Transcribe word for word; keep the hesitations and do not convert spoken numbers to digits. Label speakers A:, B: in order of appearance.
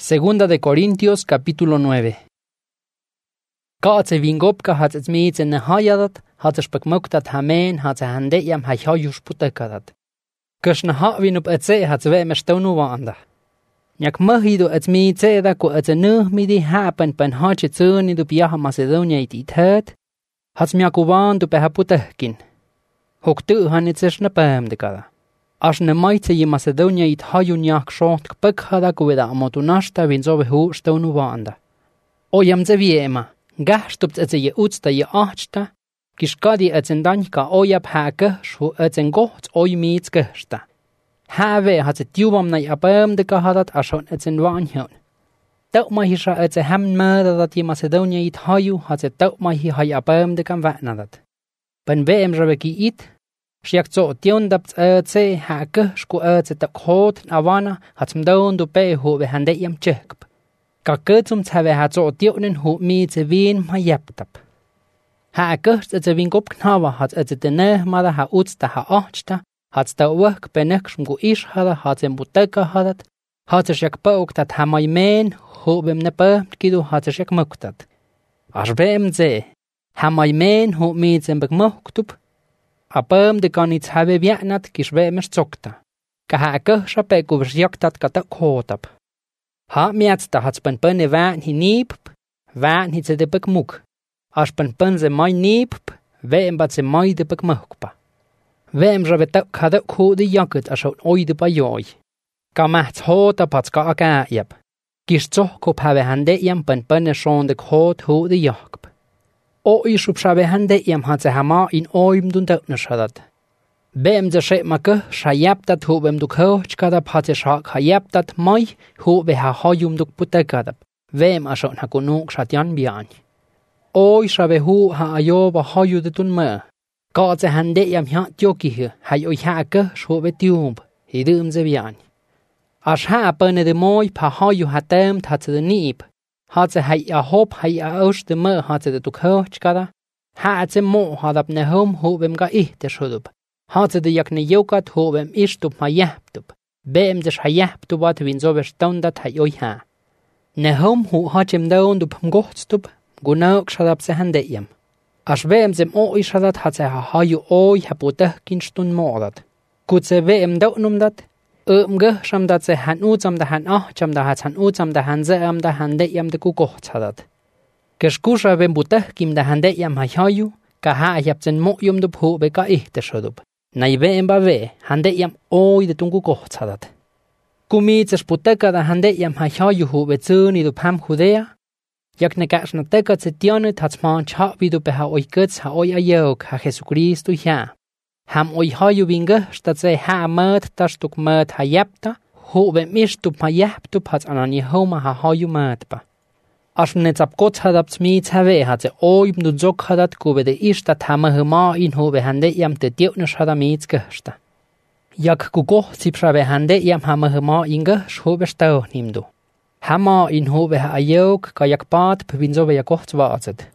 A: Segunda de Corintios capítulo nueve. Kaatse vingopka hat es miitse ne hajadat, hat es bekmuktat hameen, hat se handejam hajajus putekadat. Kus ne havinup etse hat se veme stonu waanda. Nyak mahidu et miitse da ku etse nuh midi hapen pen hache tsuni du piaha Macedonia it it het, hat smiaku waandu peha putehkin. Hoktu hanitses ne päemdekada. As ne maitse je Macedonia it hajun jak short kpekhada ku veda amotunashta vinzove hu stonu waanda. Ojam ze viema. Gahstupt etse je utsta je achta, kishkadi etsen danjka ojab hake shu etsen gochts oj miits gehsta. Have hat se tiubam na japem de kahadat ashon etsen wanjon. Tau ma hisha etse hem mada dat je Macedonia it haju hat se tau ma hi hajapem de kan vanadat. Ben veem rabeki it, shiak zo tiondapt etse hake sku etse tak hot avana hat smdoon du pe hu we hande yam chekp. Kaketsum tsave hat zo tionen hu mi te wien ma japtap. Ha gehst etse wingop knawa hat etse de ne mada ha utsta ha achta, hat sta work benekshum gu ish hada hat em buteka hadat, hat es jak pauktat ha mai men hu bem ne pa kidu hat es jak muktat. As bem ze ha mai men hu mi te bekmoktup. Apem de kanits have vianat kish bem zokta. Ka ha gehsha pe gu vjoktat ka tak hotap. Ha miatsta hat spen penne waan hi niepp, waan hi ze de bekmuk. As spen pen ze mai niepp, weem bat ze mai de bekmukpa. Weem rabe tak kada ko de jaket as out oi de bajoi. Ka machts hota pats ka aga jeb. Gis zoch kop have hande jam pen penne schon de hot ho de jakp. O is op shabe hande jam hat ze hama in oim dun dautnes hadat. Bem ze shep make shayaptat hu bem du khoch kada phate shak hayaptat mai hu be ha hayum duk putekada vem ashon hakunuk shatyan bian oi shabe hu ha ayo ba hayu de tun ma ka ze hande yam ha tyoki he hay oi ha ke sho be tium hidum ze bian ash ha pene de moi pa hayu hatem tat de nip hat ze hay a hop hay a aus de ma hat ze du khoch kada ha ze mo hadap ne hom hu bem ga ich de shodub. Hat ze de jakne jokat hovem ishtup ma jahptup. Beem des ha jahptup wat win zo verstandat ha oi ha. Ne hom hu hachem daun dup mgochtstup, gunauk shadap se handeyem. As beem zem o ishadat hat ze ha hayu oi ha poteh kinstun modat. Kut ze beem daunum dat, um geh sham dat ze han utsam da han ach cham da hat han utsam da han ze am da handeyem de kukocht hadat. Keshkusha bem poteh kim da handeyem ha hayu, ka ha jab zen mo yum dup hu be ka ich de shodup. Nai veem ba ve, hande yam oi de tungu kohtsadat. Kumitses puteka da hande yam ha hayu hu be tsuni du pam Judea. Yak ne kash na teka tse tiane tatsman cha vidu pe ha oi kets ha oi ayok ha Jesucristo ya. Ham oi hayu vinge stat se ha mat tastuk mat ha yapta, hu be mishtup ma yaptu pats anani homa ha hayu matpa. As ne tsap kot hadap tsmits have hat ze oi nu zok hadat ku be de ishta tama hema in hu be hande yam te tiune shada mits gehsta. Yak ku go sip shabe hande yam hama hema inge shu be sta nimdu. Hama in hu be ayok ka yak pat pvinzo be yakocht waazet.